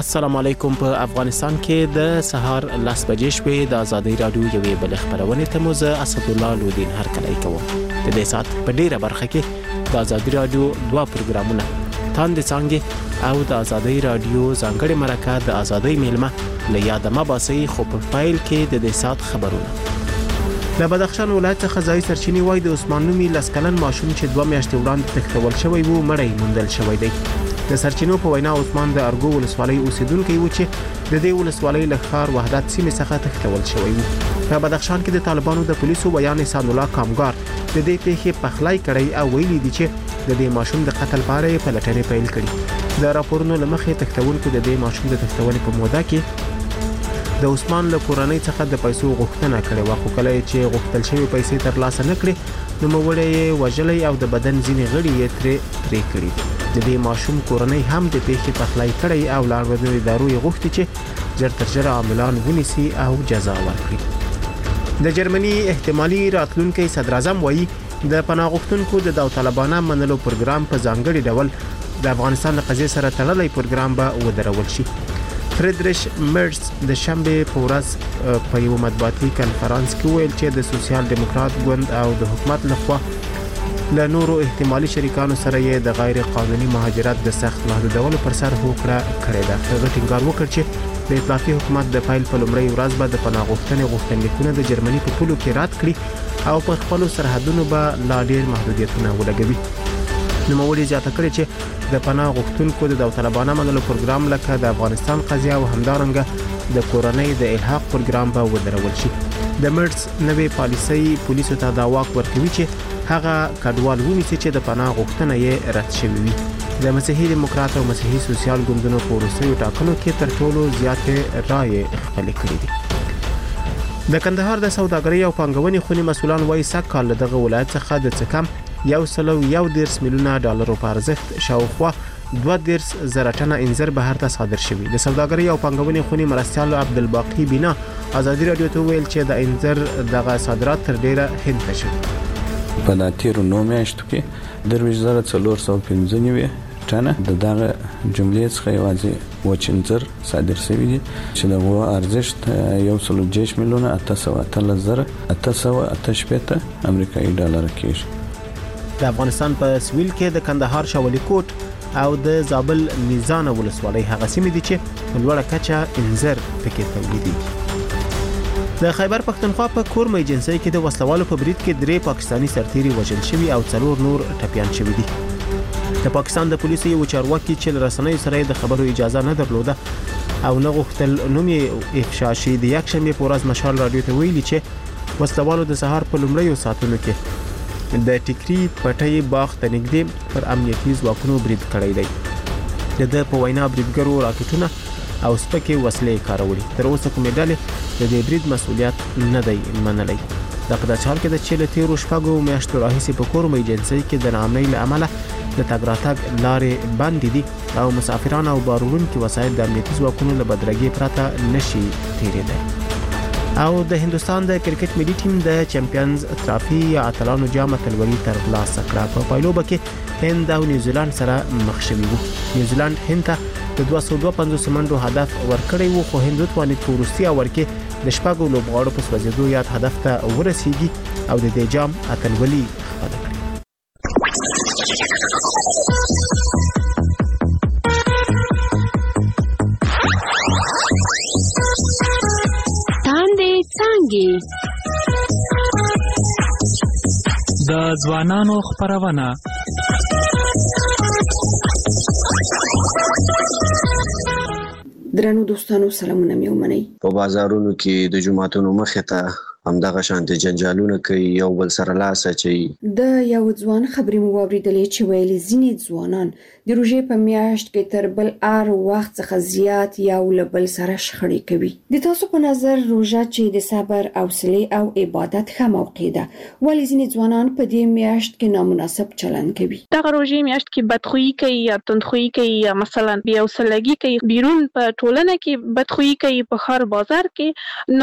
السلام علیکم. په افغانستان کې د سهار 10 بجې شوې د ازادي رادیو یوې بل خبرونه ته موزه اسد الله لودین هر کله کوم. د دې سات په ډیره برخه کې د ازادي رادیو دوه پروګرامونه تاند څنګه او د ازادي رادیو ځانګړي مرکه د ازادي میلمه لیاده مباسي خو په فایل کې د دې سات خبرونه. د بدخشان ولایت څخه ځای سرچینی وای د عثمان نومي لسکلن ماشوم چې 2 میاشتې وړاندې تختول شوی وو مړی موندل شوی دی. د سرچینو په وینا عثمان د ارګو ولسوالۍ اوسیدونکو و چې د دې ولسوالۍ له ښار وحدت سیمې څخه تختول شوی وو. په بدخشان کې د طالبانو د پولیسو بیان احسان الله کامګار د دې پیښې پخلای کړی او ویلي دي چې د دې ماشوم د قتل لپاره پلټنې پیل کړي. د راپورونو لمخې تختونکو د دې ماشوم د تختونې په موده کې د عثمان له کورنۍ څخه د پیسو غوښتنه کړې و، خو کله چې غوښتل شوی پیسې ترلاسه نکړي نو موړې وجلې او د بدن ځینې غړي یې پرې کړي. د دې ماشوم کورنۍ هم د پیښې پخلای کړی او لاړ ادارو یې غوښتي چې ژر تر ژره عاملان ونیسي او جزا ورکړي. د جرمني احتمالي راتلونکي صدر اعظم وایي د پناه غوښتونکو د داوطلبانه منلو پروګرام په ځانګړي ډول د افغانستان له قضیې سره تړلی پروګرام به ودرول شي. فریدریش مرز د شنبه په ورځ په یو مطبوعاتي کنفرانس کې ویل چې د سوسیال دیموکرات ګوند او د حکومت لخوا له نورو احتمالي شریکانو سره یې د غیر قانوني مهاجرت د سخت محدودولو پر سر هوکړه کړې ده. هغه ټینګار وکړ چې د ائتلافي حکومت د فایل په لومړۍ ورځ به د پناه غوښتنې غوښتنلیکونه د جرمني په پولو کې رد کړي او په خپل سرحدونو به لا ډېر محدودیتونه ولګوي. نوموړي زیاته کړې چې د پناه غوښتونکو د داوطلبانه منلو پروګرام لکه د افغانستان قضیه او همدارنګه د کورنۍ د الحاق پروګرام به ودرول شي. د مرز نوې پالیسۍ پولیسو ته دا واک ورکوي چې هغه کډوال ونیسي چې د پناه غوښتنه یې رد شوی وي. د مسیحي دیموکرات او مسیحي سوسیال ګوندونو په وروستیو ټاکنو کې تر ټولو زیاتې رایې خپلې کړې دي. د کندهار د سوداګرۍ او پانګونې خونې مسولان وایي سږ کال دغه ولایت څخه د څه کم 111 میلیونه ډالرو په ارزښت شاوخوا 2.0 ټنه انځر بهر ته صادر شوی. د سوداګرۍ او پانګونې خونې مرستیال عبدالباقی بینا ازادي رادیو ته ویل چې د انځر دغه صادرات تر ډیره هند ته شوي. په لاتیرو 9 میاشتو کې 24,415 ټنه د دغه جملې څخه یوازې وچنځر صادر شوی دي چې دغه ارزښت 1.6 میلیونه 818,818 امریکایي ډالر کېږي. د افغانستان په سویل کې د کندهار شاولی کوټ او د زابل میزان ولسوالۍ هغه سیمې دي چې په لوړه کچه انځر پکې تولیدېږي. د خیبر پښتونخوا په کورمه ایجنسۍ کې د وسلوالو په برید کې 3 پاکستانی سرتیري وژل شوي او 4 نور ټپیان شوي دي. د پاکستان د پولیسو یو چارواکي چې رسنۍ سره د خبرو اجازه نه درلوده او نه غوښتل نوم یې افشا شي د یک شنبه په ورځ مشال رادیو ته ویلي چې وسلوالو د سهار په لومړیو ساعتونو کې د ټیکری پټي باغ ته نږدې پر امنیتي ځواکونو برید کړی دی. د په وینا بریدګرو راکټونه او سپکې وسلې کارولې. تر اوسه کومې ډلې د دې برید مسؤلیت نه دی منلی. دا په داسې حال کې د چې له تیرو شپږو میاشتو راهیسې په کورمه ایجنسۍ کې د ناامنۍ له امله د تګ راتګ لارې بندې دي او مسافران او بارونکي وسایل د امنیتي ځواکونو له بدرګۍ پرته نشي تیرېدلی. او د هندستان د کرکټ ملي ټیم د چمپیونز ټرافي یا اتلانو جام اتلولي ترلاسه کړه. په پایلوبه کې هند او نیوزیلند سره مخ شوي وو. نیوزیلند هند ته د 252 منډو هدف ورکړی وو خو هند توانید په وروستي اور کې د شپږو لوبغاړو په سوځېدو یاد هدف ته ورسیږي او د دې جام اتلولي خپله کړي. د ځوانانو خبرونه درنو دوستانو سلامونه مې ومنئ. په بازارونو کې د جمعتونو مخې ته همدغه شانتي جنجالونه کوي، یو بل سره لاس اچوي. د یو ځوان خبرې مو واورېدلې چې ویلي ځینې ځوانان د روژې په میاشت کې تر بل هر وخت څخه زیات یو له بل سره شخړې کوي. د تاسو په نظر روژه چې د صبر، حوصلې او عبادت ښه موقع ده، ولې ځینې ځوانان په دې میاشت کې نامناسب چلند کوي؟ دغه روژې میاشت کې بدخویي کوي یا تندخویي کوي یا مثلا بې حوصلګي کوي، بیرون په ټولنه کې بدخویي کوي، په ښار بازار کې